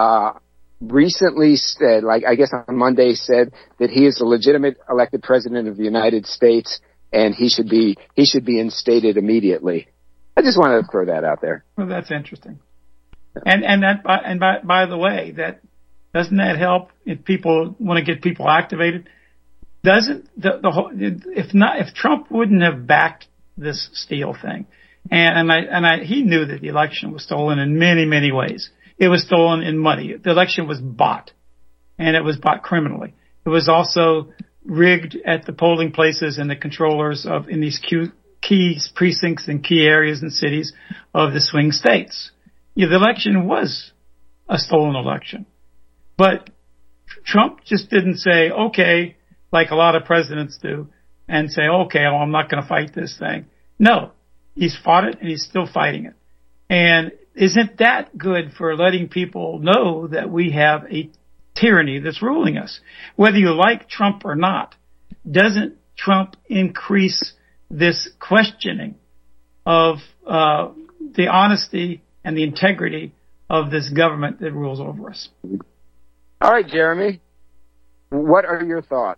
recently said, I guess on Monday, said that he is the legitimate elected president of the United States and he should be instated immediately. I just wanted to throw that out there. Well, that's interesting. And by the way, doesn't that help if people want to get people activated? Doesn't if Trump wouldn't have backed this Steele thing, he knew that the election was stolen in many, many ways. It was stolen in money. The election was bought, and it was bought criminally. It was also rigged at the polling places and the controllers in these key precincts and key areas and cities of the swing states. Yeah, the election was a stolen election. But Trump just didn't say, okay, like a lot of presidents do, and say, okay, well, I'm not going to fight this thing. No, he's fought it and he's still fighting it. And isn't that good for letting people know that we have a tyranny that's ruling us? Whether you like Trump or not, doesn't Trump increase this questioning of the honesty and the integrity of this government that rules over us? All right, Jeremy, what are your thoughts?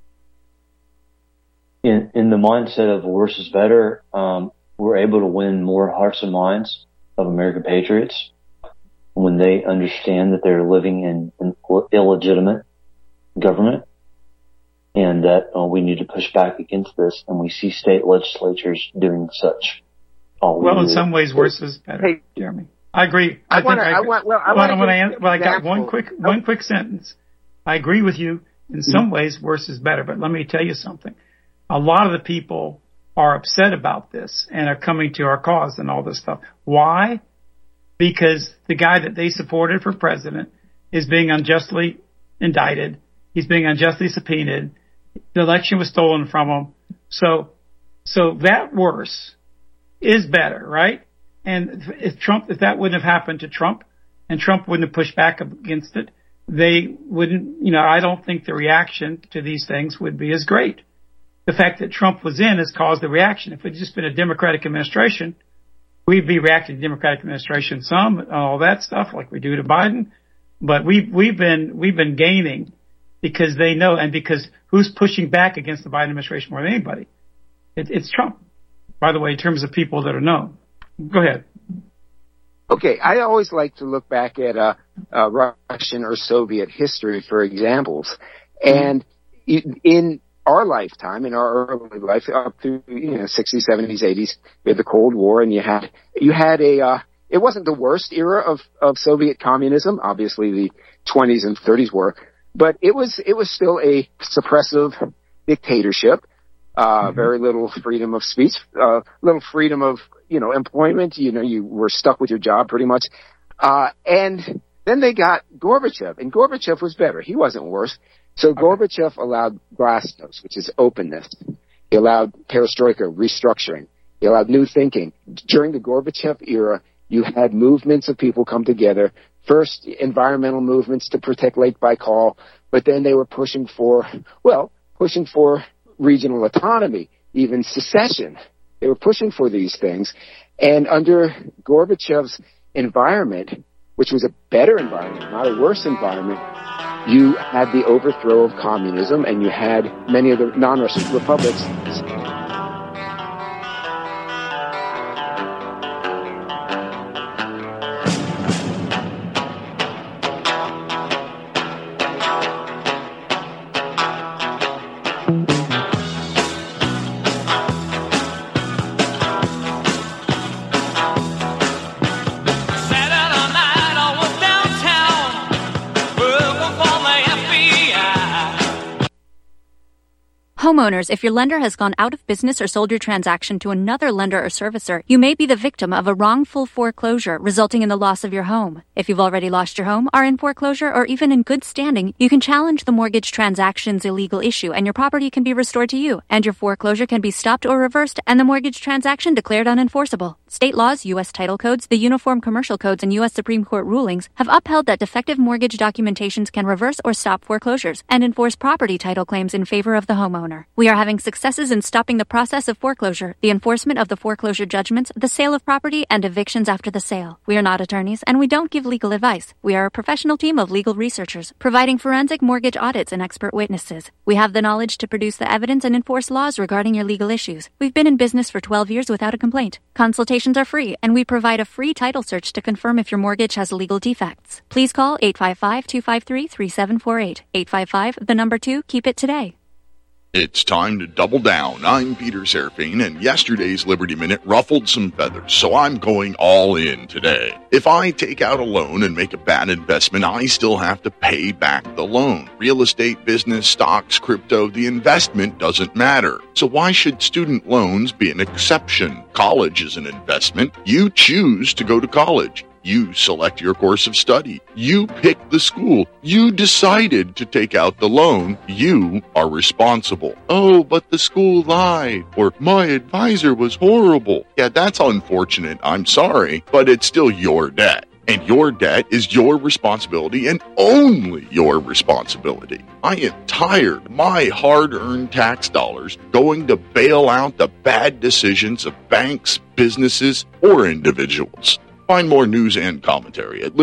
In the mindset of worse is better, we're able to win more hearts and minds of American patriots when they understand that they're living in an illegitimate government, and that we need to push back against this, and we see state legislatures doing such. Well, in some ways, worse is better, hey, Jeremy. I agree. I got one quick sentence. I agree with you. In some ways, worse is better. But let me tell you something. A lot of the people are upset about this and are coming to our cause and all this stuff. Why? Because the guy that they supported for president is being unjustly indicted. He's being unjustly subpoenaed. The election was stolen from him. So that worse is better, right? And if that wouldn't have happened to Trump, and Trump wouldn't have pushed back against it, they wouldn't, I don't think the reaction to these things would be as great. The fact that Trump was in has caused the reaction. If it had just been a Democratic administration, we'd be reacting to Democratic administration some, and all that stuff, like we do to Biden. But we've been gaining because they know, and because who's pushing back against the Biden administration more than anybody? It's Trump, by the way, in terms of people that are known. Go ahead. Okay, I always like to look back at Russian or Soviet history for examples. And in our lifetime, in our early life, up through 60s, 70s, 80s, we had the Cold War, and you had it wasn't the worst era of Soviet communism. Obviously, the 20s and 30s were, but it was still a suppressive dictatorship. very little freedom of speech, little freedom of, employment. You were stuck with your job pretty much. And then they got Gorbachev, and Gorbachev was better. He wasn't worse. So Gorbachev allowed glasnost, which is openness. He allowed perestroika, restructuring. He allowed new thinking. During the Gorbachev era, you had movements of people come together. First, environmental movements to protect Lake Baikal, but then they were pushing for regional autonomy, even secession. They were pushing for these things. And under Gorbachev's environment, which was a better environment, not a worse environment, you had the overthrow of communism, and you had many of the non-Russian republics. Homeowners, if your lender has gone out of business or sold your transaction to another lender or servicer, you may be the victim of a wrongful foreclosure, resulting in the loss of your home. If you've already lost your home, are in foreclosure, or even in good standing, you can challenge the mortgage transaction's illegal issue, and your property can be restored to you, and your foreclosure can be stopped or reversed, and the mortgage transaction declared unenforceable. State laws, U.S. title codes, the Uniform Commercial Codes, and U.S. Supreme Court rulings have upheld that defective mortgage documentations can reverse or stop foreclosures and enforce property title claims in favor of the homeowner. We are having successes in stopping the process of foreclosure, the enforcement of the foreclosure judgments, the sale of property, and evictions after the sale. We are not attorneys, and we don't give legal advice. We are a professional team of legal researchers, providing forensic mortgage audits and expert witnesses. We have the knowledge to produce the evidence and enforce laws regarding your legal issues. We've been in business for 12 years without a complaint. Consultations are free, and we provide a free title search to confirm if your mortgage has legal defects. Please call 855-253-3748. 855, the number 2, keep it today. It's time to double down. I'm Peter Serafine, and yesterday's Liberty Minute ruffled some feathers, so I'm going all in today. If I take out a loan and make a bad investment, I still have to pay back the loan. Real estate, business, stocks, crypto, the investment doesn't matter. So why should student loans be an exception? College is an investment. You choose to go to college. You select your course of study. You pick the school. You decided to take out the loan. You are responsible. Oh, but the school lied. Or my advisor was horrible. Yeah, that's unfortunate. I'm sorry, but it's still your debt. And your debt is your responsibility and only your responsibility. I am tired of my hard-earned tax dollars going to bail out the bad decisions of banks, businesses, or individuals. Find more news and commentary at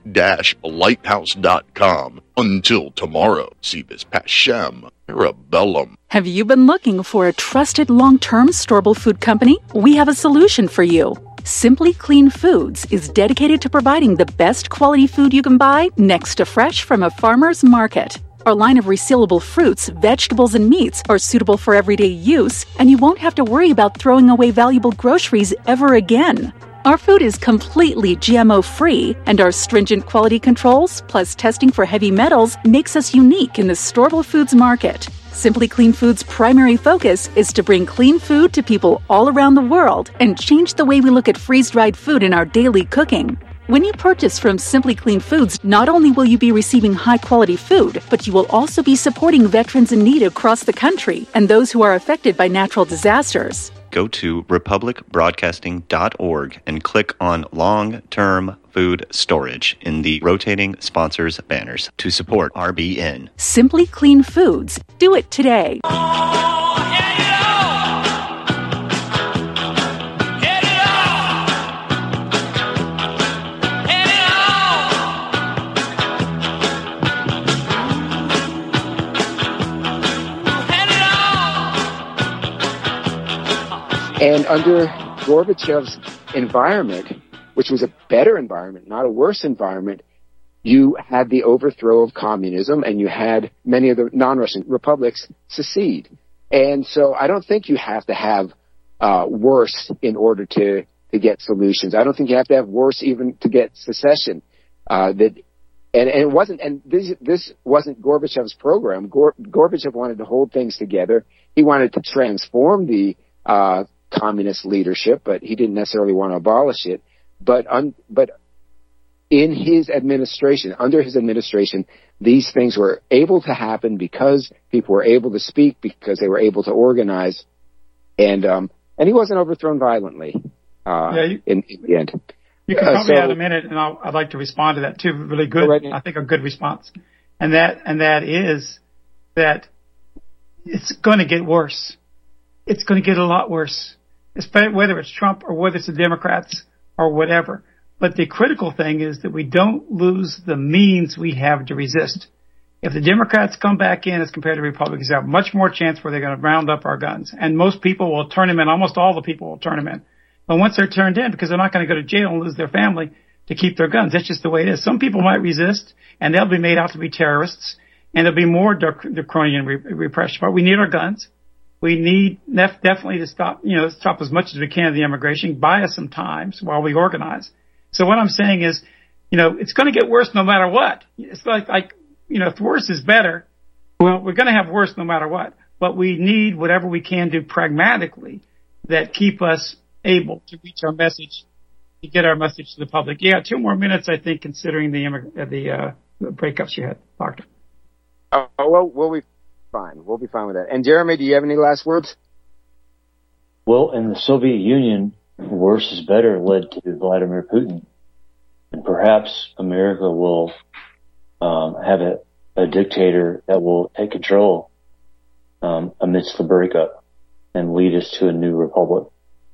liberty-lighthouse.com. Until tomorrow, si vis pacem, parabellum. Have you been looking for a trusted long-term storable food company? We have a solution for you. Simply Clean Foods is dedicated to providing the best quality food you can buy next to fresh from a farmer's market. Our line of resealable fruits, vegetables, and meats are suitable for everyday use, and you won't have to worry about throwing away valuable groceries ever again. Our food is completely GMO-free, and our stringent quality controls, plus testing for heavy metals, makes us unique in the storable foods market. Simply Clean Foods' primary focus is to bring clean food to people all around the world and change the way we look at freeze-dried food in our daily cooking. When you purchase from Simply Clean Foods, not only will you be receiving high-quality food, but you will also be supporting veterans in need across the country and those who are affected by natural disasters. Go to republicbroadcasting.org and click on Long-Term Food Storage in the rotating sponsors banners to support RBN. Simply Clean Foods. Do it today. And under Gorbachev's environment, which was a better environment, not a worse environment, you had the overthrow of communism, and you had many of the non-Russian republics secede. And so I don't think you have to have worse in order to get solutions. I don't think you have to have worse even to get secession. And And it wasn't, and this wasn't Gorbachev's program. Gorbachev wanted to hold things together. He wanted to transform the communist leadership, but he didn't necessarily want to abolish it. But in his administration, under his administration, these things were able to happen because people were able to speak, because they were able to organize, and he wasn't overthrown violently in the end. You can tell me in a minute, and I'd like to respond to that too. Really good, I think a good response, and that is that it's going to get worse. It's going to get a lot worse, whether it's Trump or whether it's the Democrats or whatever. But the critical thing is that we don't lose the means we have to resist. If the Democrats come back in as compared to Republicans, they have much more chance where they're going to round up our guns, and most people will turn them in. Almost all the people will turn them in. But once they're turned in, because they're not going to go to jail and lose their family to keep their guns, that's just the way it is. Some people might resist, and they'll be made out to be terrorists, and there'll be more draconian repression. But we need our guns. We need definitely to stop as much as we can the immigration, buy us some time while we organize. So what I'm saying is, it's going to get worse no matter what. It's like if worse is better, well, we're going to have worse no matter what. But we need whatever we can do pragmatically that keep us able to reach our message, to get our message to the public. Yeah, 2 more minutes, I think, considering the breakups you had, Doctor. Well, we'll be fine. We'll be fine with that. And Jeremy, do you have any last words? Well, in the Soviet Union, worse is better led to Vladimir Putin. And perhaps America will have a dictator that will take control amidst the breakup and lead us to a new republic.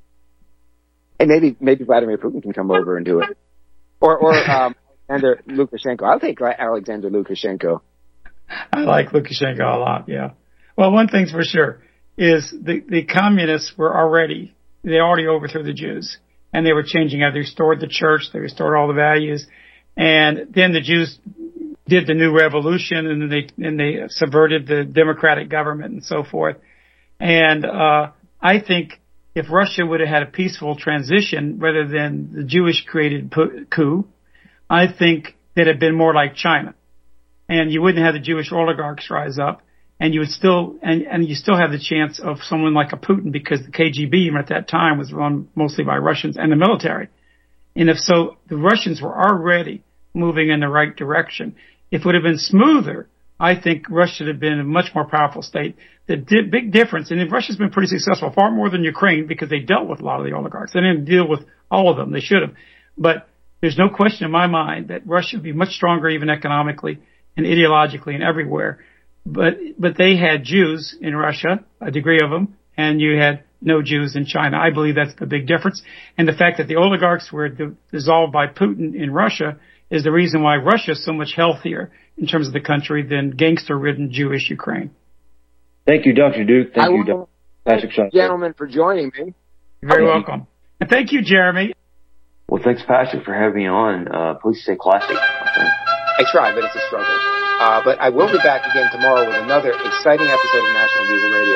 And maybe Vladimir Putin can come over and do it. Or Alexander Lukashenko. I'll take Alexander Lukashenko. I like Lukashenko a lot, yeah. Well, one thing's for sure is the communists they already overthrew the Jews. And they were changing how they restored the church, they restored all the values. And then the Jews did the new revolution, and they subverted the democratic government and so forth. And I think if Russia would have had a peaceful transition rather than the Jewish-created coup, I think that it'd been more like China. And you wouldn't have the Jewish oligarchs rise up, and you would still have the chance of someone like a Putin, because the KGB even at that time was run mostly by Russians and the military. And if so, the Russians were already moving in the right direction. If it would have been smoother, I think Russia would have been a much more powerful state. The big difference, and Russia's been pretty successful, far more than Ukraine, because they dealt with a lot of the oligarchs. They didn't deal with all of them. They should have. But there's no question in my mind that Russia would be much stronger even economically and ideologically and everywhere. But they had Jews in Russia, a degree of them, and you had no Jews in China. I believe that's the big difference. And the fact that the oligarchs were dissolved by Putin in Russia is the reason why Russia is so much healthier in terms of the country than gangster-ridden Jewish Ukraine. Thank you, Dr. Duke. Thank you, Dr. Patrick Schosser. Gentlemen, for joining me. You're very welcome. And thank you, Jeremy. Well, thanks, Patrick, for having me on. Please stay classy. I try, but it's a struggle. But I will be back again tomorrow with another exciting episode of National Bugle Radio.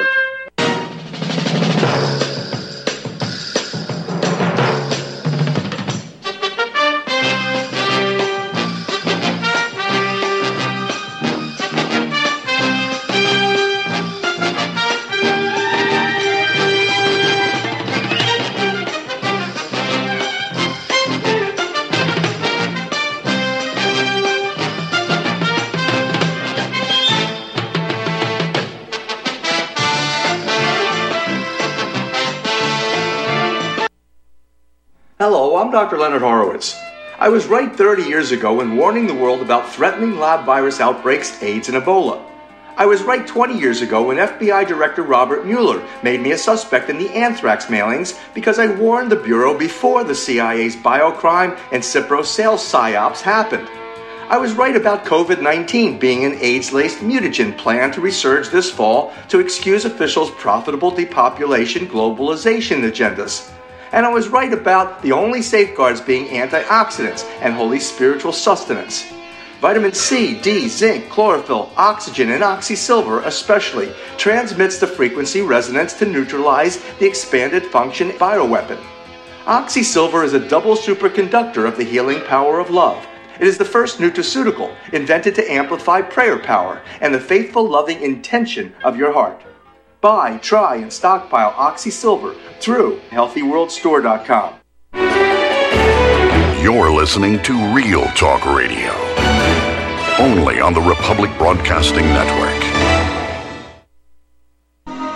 Hello, I'm Dr. Leonard Horowitz. I was right 30 years ago in warning the world about threatening lab virus outbreaks, AIDS, and Ebola. I was right 20 years ago when FBI Director Robert Mueller made me a suspect in the anthrax mailings because I warned the Bureau before the CIA's biocrime and Cipro sales psyops happened. I was right about COVID-19 being an AIDS-laced mutagen planned to resurge this fall to excuse officials' profitable depopulation globalization agendas. And I was right about the only safeguards being antioxidants and holy spiritual sustenance. Vitamin C, D, zinc, chlorophyll, oxygen, and oxysilver especially transmits the frequency resonance to neutralize the expanded function bioweapon. Oxysilver is a double superconductor of the healing power of love, It is the first nutraceutical invented to amplify prayer power and the faithful, loving intention of your heart. Buy, try, and stockpile Oxy Silver through HealthyWorldStore.com. You're listening to Real Talk Radio, only on the Republic Broadcasting Network.